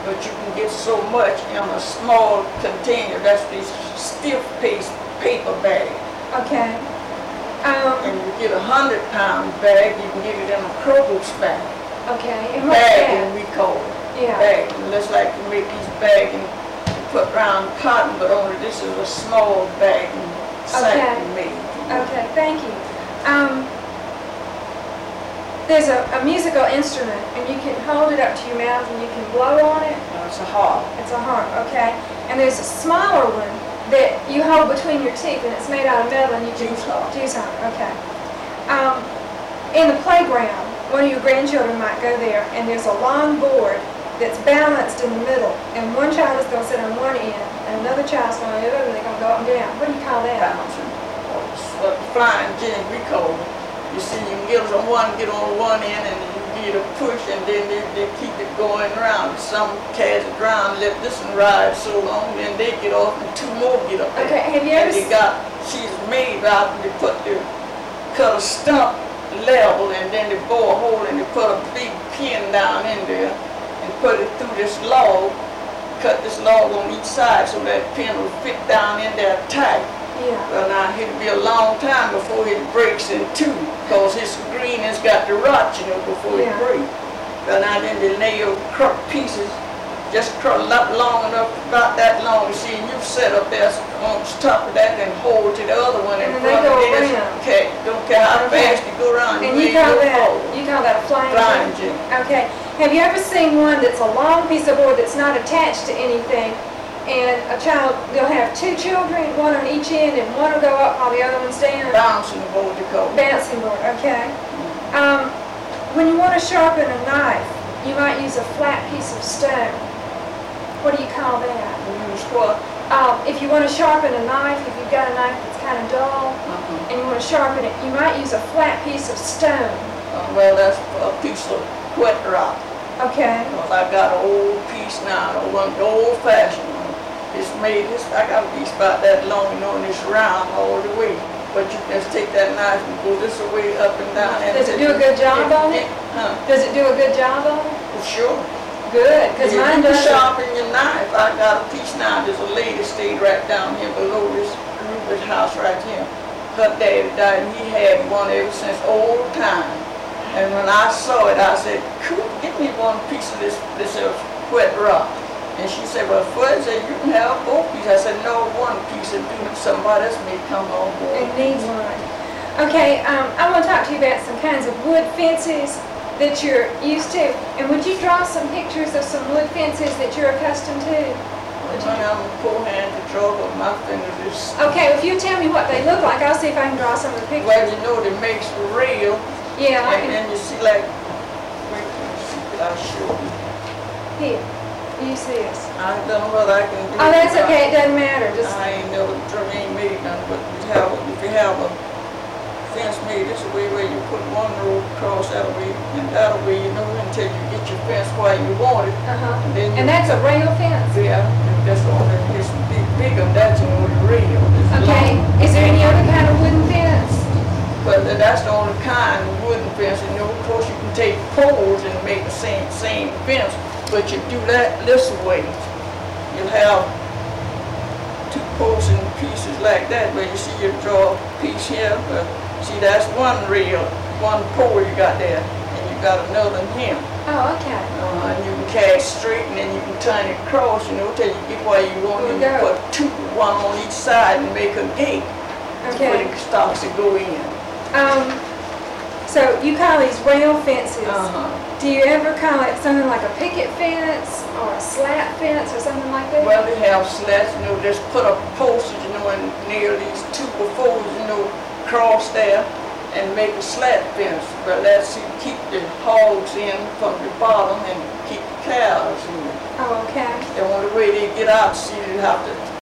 but you can get so much in a small container. That's these stiff paper bag. Okay. And you get a 100-pound bag, you can get it in a Kroger's bag. Okay. And what's Bagging, that? we call it. Yeah. Bagging. Looks like you make these bagging, put round cotton, but only this is a small bagging sack you made. Okay, thank you. There's a musical instrument, and you can hold it up to your mouth and you can blow on it. No, it's a harp. It's a harp, okay. And there's a smaller one that you hold between your teeth, and it's made out of metal, and you can Juice harp, okay. In the playground, one of your grandchildren might go there, and there's a long board that's balanced in the middle, and one child is going to sit on one end, and another child's going to the other, and they're going to go up and down. What do you call that? Bouncing. Flying gin, we call it. You see, you can get on one end, and you get a push, and then they keep it going around. Some cats drown, let this one ride so long, then they get off, and two more get up there. Okay, have you ever she's made out, they cut a stump level, and then they bore a hole, and they put a big pin down in there, and put it through this log, cut this log on each side, so that pin will fit down in there tight. Yeah. Well, now, it'll be a long time before it breaks in two, because his green has got to rot, before it breaks. Well, now, then they nail pieces, just up long enough, about that long, you see, and you set up there on top of that and hold to the other one. And then they go around. Okay, don't care how fast you go around. And you call that a flying gin. Okay. Have you ever seen one that's a long piece of board that's not attached to anything? And they'll have two children, one on each end, and one will go up while the other one's down. Bouncing board, you call it. Bouncing board, okay. When you want to sharpen a knife, you might use a flat piece of stone. What do you call that? Use what? If you want to sharpen a knife, if you've got a knife that's kind of dull, and you want to sharpen it, you might use a flat piece of stone. Well, that's a piece of wet rock. Okay. Because I got an old piece now, the old-fashioned one. I got a piece about that long, and it's round all the way. But you can just take that knife and go this way, up and down. Does it do a good job on it? Huh? Does it do a good job on it? Well, sure. Good, because mine does. If you sharpen your knife, I got a piece now. There's a lady stayed right down here below this Rupert house right here. Her daddy died, and he had one ever since old time. And when I saw it, I said, "Cool, give me one piece of this wet rock." And she said, "Well, Fred said you can have both pieces." I said, "No, one piece and do somebody else may come on board." It needs one. Okay, I want to talk to you about some kinds of wood fences that you're used to. And would you draw some pictures of some wood fences that you're accustomed to? Honey, I'm a poor hand to draw, but my fingers is... Okay, if you tell me what they look like, I'll see if I can draw some of the pictures. Well, it makes rail. Yeah, and then you see wait, I'll show you. Here. Use this. I don't know whether I can do it. Oh, that's okay. It doesn't matter. I ain't never made none, but if you have a fence made this way where you put one row across that way, and that'll be, until you get your fence where you want it. And that's a rail fence? Yeah, that's the only, it's big of that's the rail. Okay. Is there any other kind of wooden fence? But that's the only kind of wooden fence. And of course you can take poles and make the same fence. But you do that this way, you'll have two poles and pieces like that, where you see you draw a piece here, but see that's one rail, one pole you got there, and you got another here. Oh, okay. And you can cast straight, and then you can turn it across, till you get where you want, and you put two, one on each side, and make a gate. Okay. Where it starts to go in. So you call these rail fences. Uh-huh. Do you ever call it something like a picket fence or a slat fence or something like that? Well, they have slats, just put a postage, and nail these two poles, cross there and make a slat fence. But that's to keep the hogs in from the bottom and keep the cows in. Oh, okay. The only way they get out, see, they have to